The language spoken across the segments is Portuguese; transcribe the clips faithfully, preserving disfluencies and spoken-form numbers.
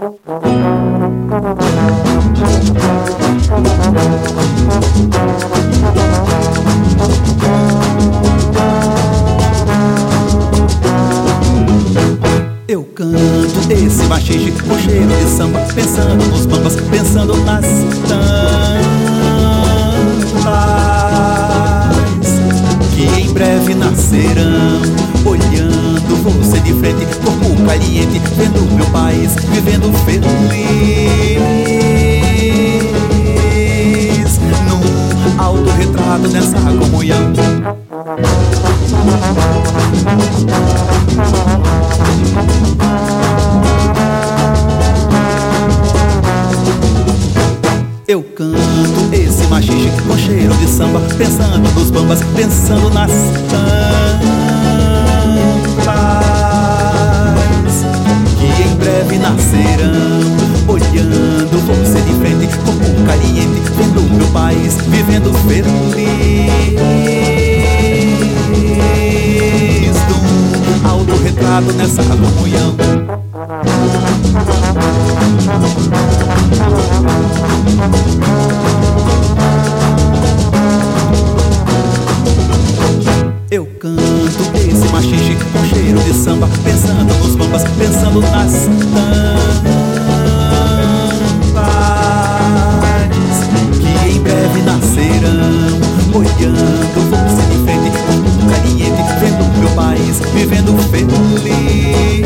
Eu canto esse machixe com cheiro de samba, pensando nos bambas, pensando nas tantas que em breve nascerão. Olhando você de frente, corpo caliente, vendo meu país vivendo feliz num autorretrato nessa comunhão. Eu canto esse machixe com cheiro de samba, pensando nos bambas, pensando nas tantas que em breve nascerão. Olhando você de frente, corpo caliente, vendo meu país vivendo feliz num autorretrato nessa comunhão. Eu canto esse machixe com cheiro de samba, pensando nos bambas, pensando nas tantas que em breve nascerão. Olhando você de frente, corpo caliente, vendo meu país vivendo feliz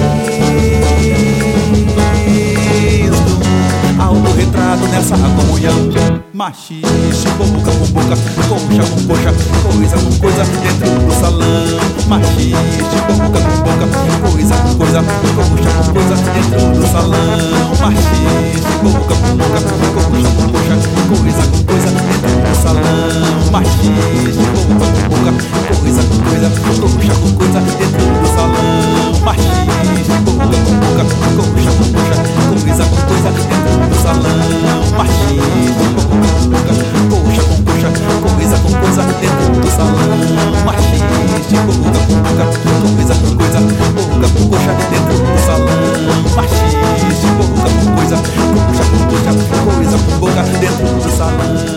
num autorretrato nessa comunhão. Machixe, boca com boca, coxa com coxa, coisa com coisa dentro do salão. Machixe, boca com boca, coisa com coisa, coxa com coisa dentro do salão. Machixe, boca com boca, coxa com coxa, coisa com coisa dentro do salão. Machixe, boca com boca, coisa com coisa, coxa com coisa dentro do salão. Machixe, boca com boca, coxa com coxa, coisa com coisa dentro do salão. Machixe, boca coxa com coxa, coisa com coisa dentro do salão. Machixe, boca com boca, coisa com coisa, boca com coxa dentro do salão. Machixe, boca com coisa, coxa com coxa, coisa com boca dentro do salão.